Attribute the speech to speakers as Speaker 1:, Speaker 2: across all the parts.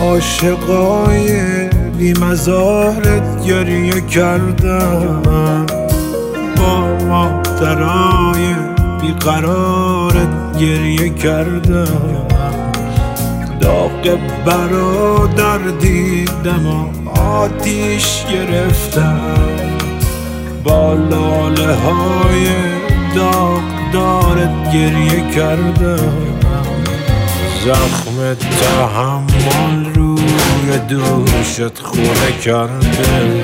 Speaker 1: عاشقای بی مزارت گریه کردم، با مادرای بی قرارت گریه کردم. داغ برادر دیدم و آتیش گرفتم، با لاله های داغدارت گریه کردم. زخم تحمل روی دوشت خونه کرده،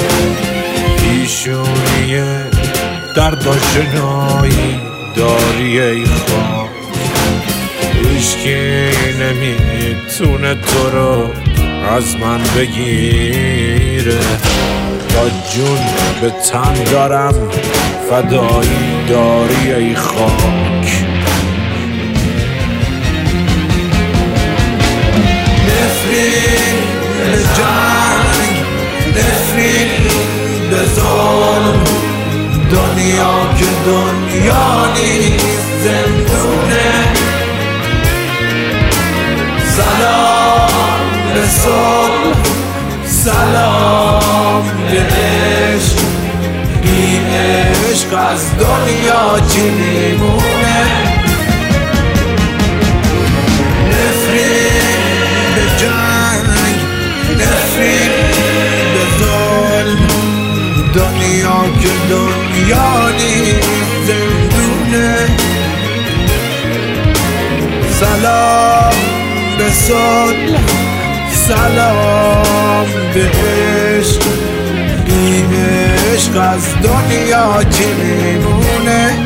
Speaker 1: پیشونی درد آشنایی داری ای خاک. هیچکی نمیتونه تو رو از من بگیره، تا جون به تن دارم فدایی داری ای خاک. نفرین به جنگ، نفرین به ظلم، دنیا که دنیا نیست زندونه. سلام به صلح، سلام به عشق، بی عشق از دنیا چی میمونه؟ نفرین به جنگ، نفرین به ظلم، دنیا که دنیا نیست زندونه. سلام به صلح، سلام به عشق، بی عشق از دنیا چی میمونه؟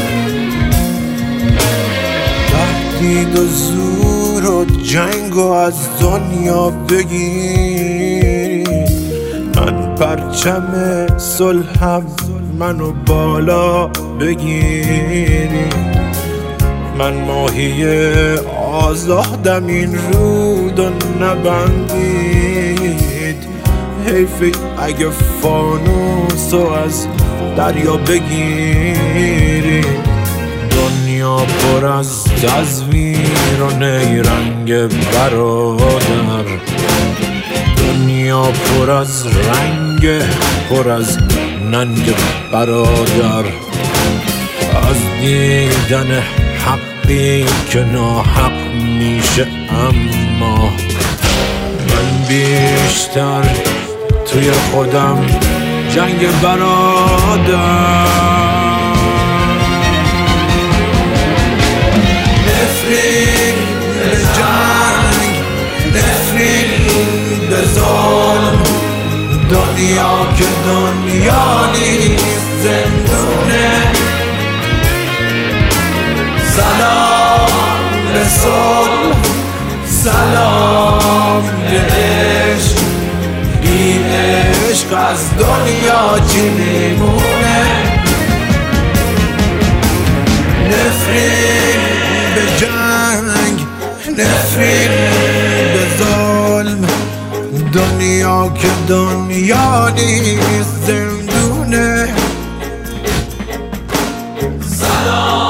Speaker 1: تهدید و زور و جنگ و از دنیا بگیری، من پرچم صلحم منو بالا بگیری. من ماهی آزادم این رود و نبندید، حیف اگه فانوسو از دریا بگیری. دنیا پر از تزویر و نیرنگ برادر، دنیا پر از رنگ، پر از ننگ برادر. از دیدن حقی که ناحق میشه، اما من بیشتر توی خودم جنگ برادر. نفرین به جنگ، نفرین به ظلم، دنیا که دنیا نیست زندونه. سلام به صلح، سلام به عشق، بی عشق از دنیا چی میمونه؟ نفرین به جنگ، نفرین به ظلم، دنیا که دنیا نیست زندونه.
Speaker 2: سلام